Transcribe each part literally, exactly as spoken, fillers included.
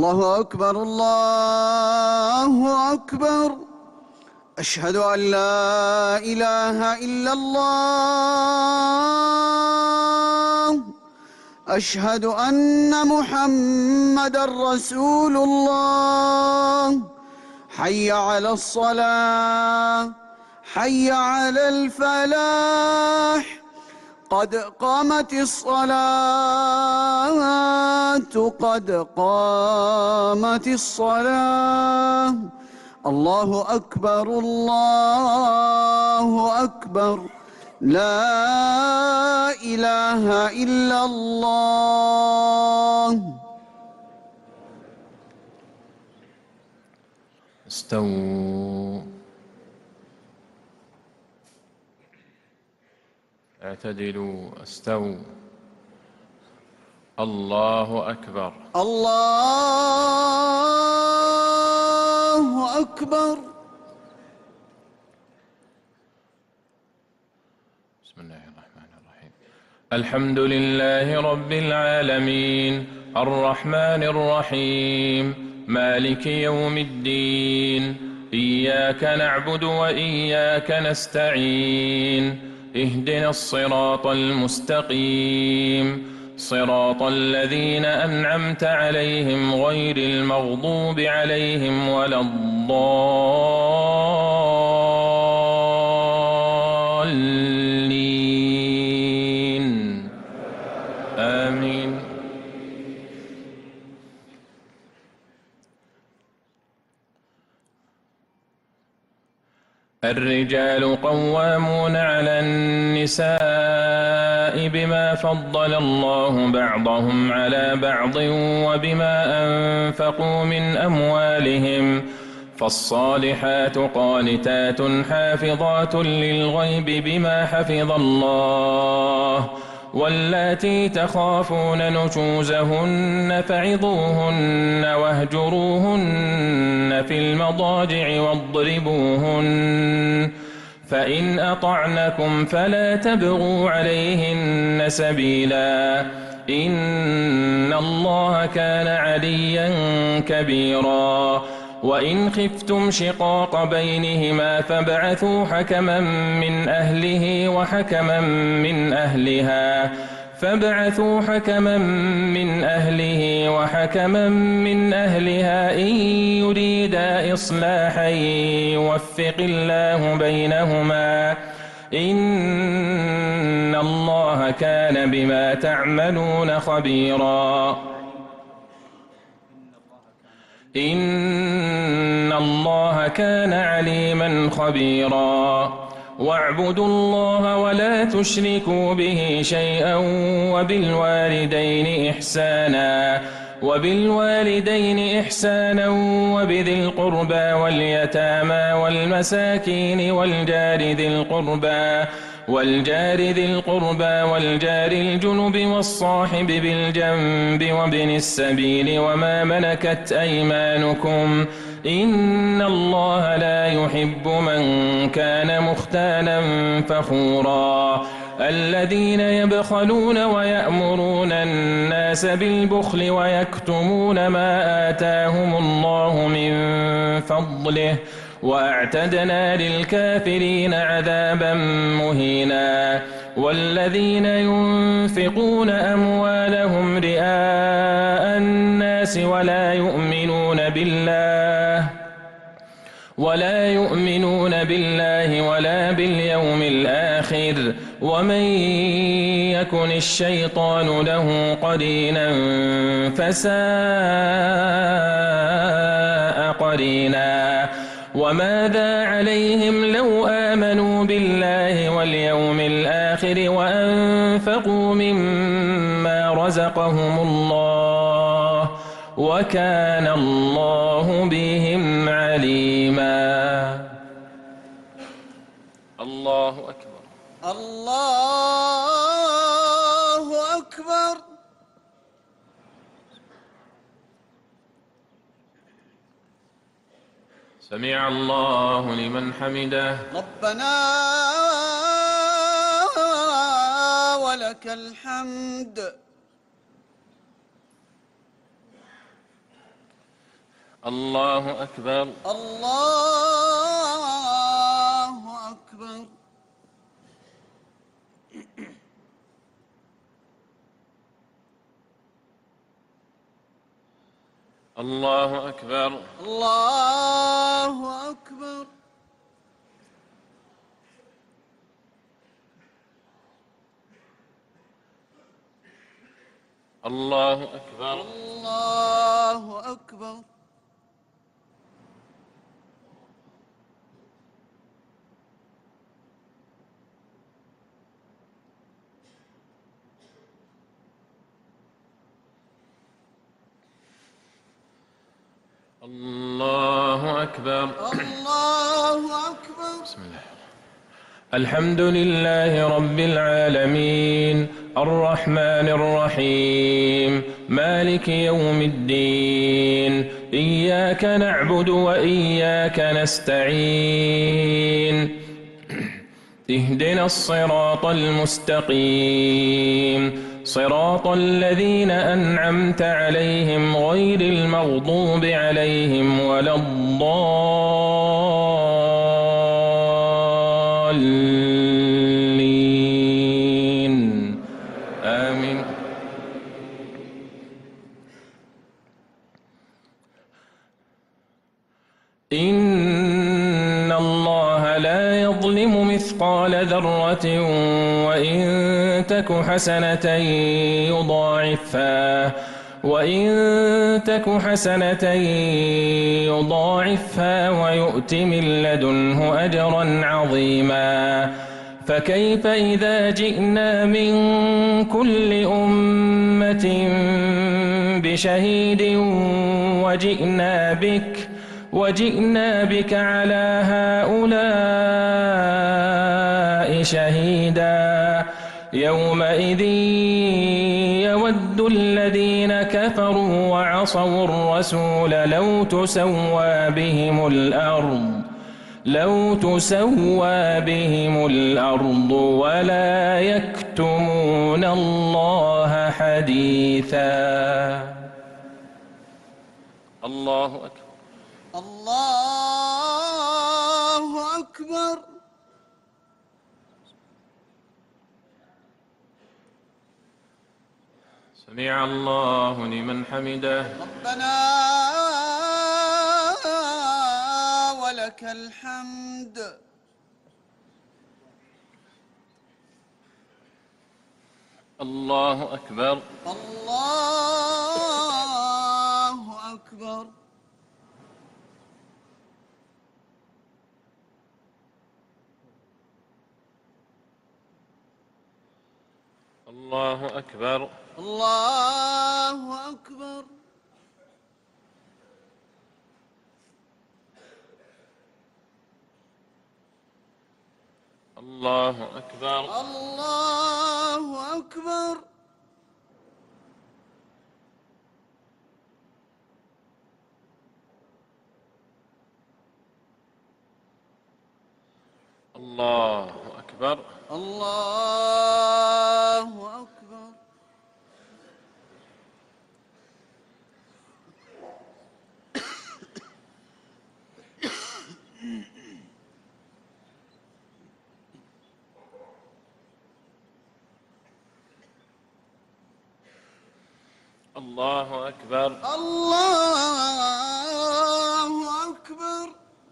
الله أكبر الله أكبر. أشهد أن لا إله إلا الله. أشهد أن محمدًا رسول الله. حي على الصلاة، حي على الفلاح، قد قامت الصلاة، قد قامت الصلاة. الله أكبر الله أكبر. لا إله إلا الله. استووا، اعتدلوا، استووا. الله أكبر الله أكبر. بسم الله الرحمن الرحيم. الحمد لله رب العالمين، الرحمن الرحيم، مالك يوم الدين. إياك نعبد وإياك نستعين. اهدنا الصراط المستقيم، صراط الذين أنعمت عليهم غير المغضوب عليهم ولا الضالين. آمين. الرجال قوامون على النساء بما فضل الله بعضهم على بعض وبما أنفقوا من أموالهم. فالصالحات قانتات حافظات للغيب بما حفظ الله. واللاتي تخافون نشوزهن فعظوهن واهجروهن في المضاجع واضربوهن. فإن أطعنكم فلا تبغوا عليهن سبيلا، إن الله كان عليا كبيرا. وإن خفتم شقاق بينهما فابعثوا حكما من أهله وحكما من أهلها فابعثوا حكما من أهله وحكما من أهلها إن يريدا إصلاحا يوفق الله بينهما، إن الله كان بما تعملون خبيرا. إن الله كان عليما خبيرا. واعبدوا الله ولا تشركوا به شيئا وبالوالدين إحسانا وبالوالدين إحسانا وبذي القربى واليتامى والمساكين والجار ذي القربى والجار ذي القربى والجار الجنب والصاحب بالجنب وابن السبيل وما ملكت أيمانكم، إن الله لا يحب من كان مختالا فخورا. الذين يبخلون ويأمرون الناس بالبخل ويكتمون ما آتاهم الله من فضله، وأعتدنا للكافرين عذابا مهينا. والذين ينفقون أموالهم رئاء الناس ولا يؤمنون بالله ولا يؤمنون بالله ولا باليوم الآخر، ومن يكن الشيطان له قرينا فساء قرينا. وماذا عليهم لو آمنوا بالله واليوم الآخر وأنفقوا مما رزقهم الله، وكان الله بهم عليما. الله أكبر الله أكبر. سمع الله لمن حمده. ربنا ولك الحمد. الله أكبر. الله أكبر. الله أكبر. الله أكبر. الله أكبر. الله أكبر. الله أكبر. الله أكبر. بسم الله. الحمد لله رب العالمين الرحمن الرحيم مالك يوم الدين إياك نعبد وإياك نستعين اهدنا الصراط المستقيم صراط الذين أنعمت عليهم غير المغضوب عليهم ولا الضالين آمين. إن الله لا يظلم مثقال ذرة وإن تك حسنة يضاعفها وإن تك حسنة يضاعفها ويؤت من لدنه أجرا عظيما. فكيف إذا جئنا من كل أمة بشهيد وجئنا بك وجئنا بك على هؤلاء شهيدا يومئذ يود الذين كفروا وعصوا الرسول لو تسوى بهم الأرض لو تسوى بهم الأرض ولا يكتمون الله حديثا. الله أكبر. الله أكبر. سمع الله لمن حمده. ربنا ولك الحمد. الله أكبر. الله أكبر. الله أكبر. الله أكبر. الله أكبر. الله أكبر. الله أكبر. الله أكبر. الله أكبر. الله أكبر.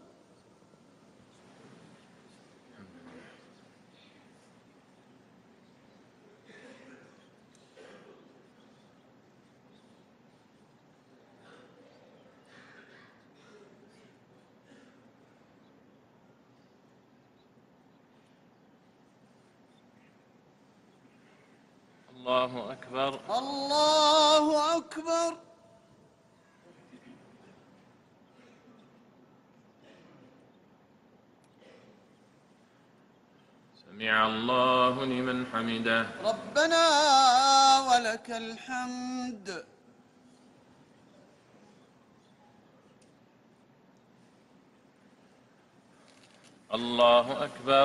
الله أكبر. الله أكبر. سمع الله لمن حمده. ربنا ولك الحمد. الله أكبر.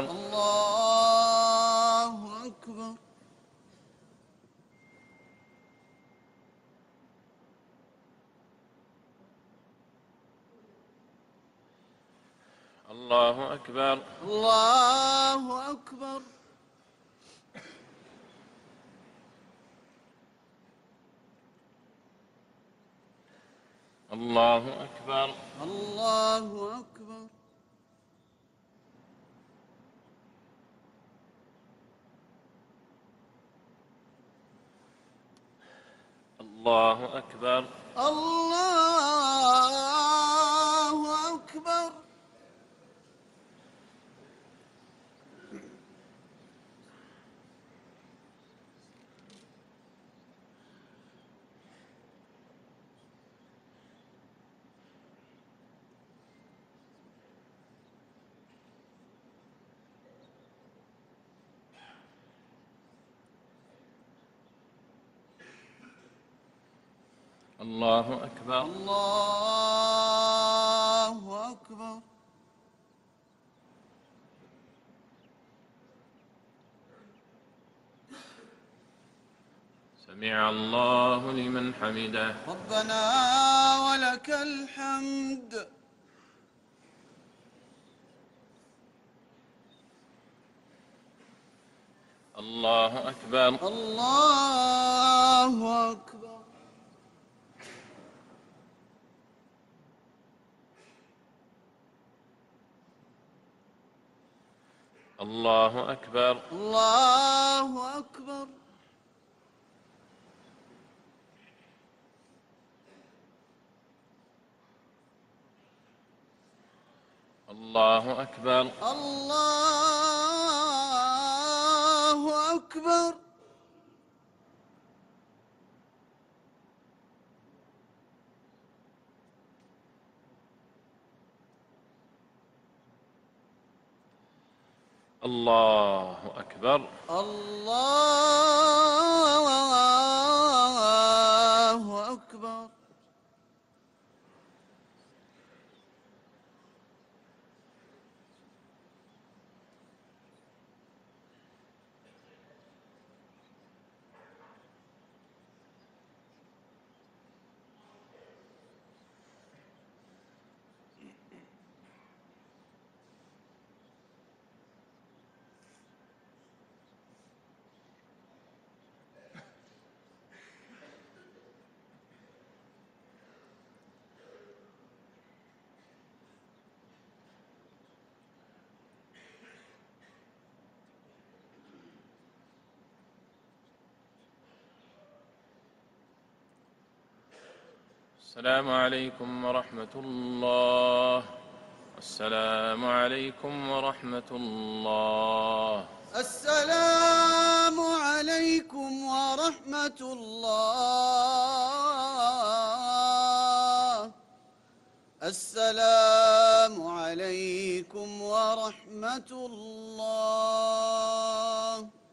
الله أكبر. الله أكبر. الله أكبر. الله أكبر. الله أكبر. الله أكبر. الله أكبر. الله أكبر. الله أكبر. سمع الله لمن حمده. ربنا ولك الحمد. الله أكبر. الله أكبر. الله أكبر. الله أكبر. الله أكبر. الله أكبر. الله أكبر. الله أكبر. السلام عليكم ورحمة الله. السلام عليكم ورحمة الله. السلام عليكم ورحمة الله. السلام عليكم ورحمة الله.